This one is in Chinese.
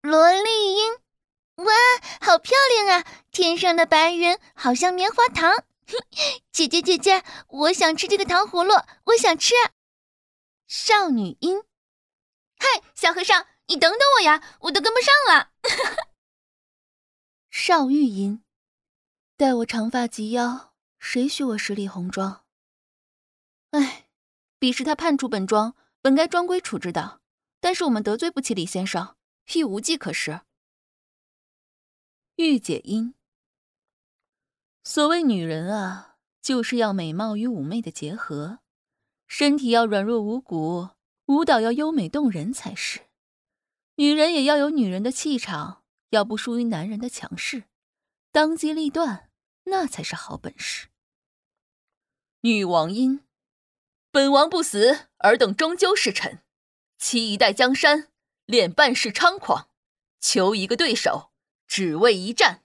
萝莉音，哇，好漂亮啊！天上的白云好像棉花糖。姐姐，我想吃这个糖葫芦，我想吃。少女音，嗨，小和尚，你等等我呀，我都跟不上了。少玉音，待我长发及腰，谁许我十里红妆？哎，彼时他判处本庄，本该专规处置的，但是我们得罪不起李先生，亦无计可施。御姐音，所谓女人啊，就是要美貌与妩媚的结合，身体要软弱无骨，舞蹈要优美动人才是。女人也要有女人的气场，要不输于男人的强势，当机立断，那才是好本事。女王音，本王不死，尔等终究是臣。期一代江山，练办事猖狂，求一个对手，只为一战。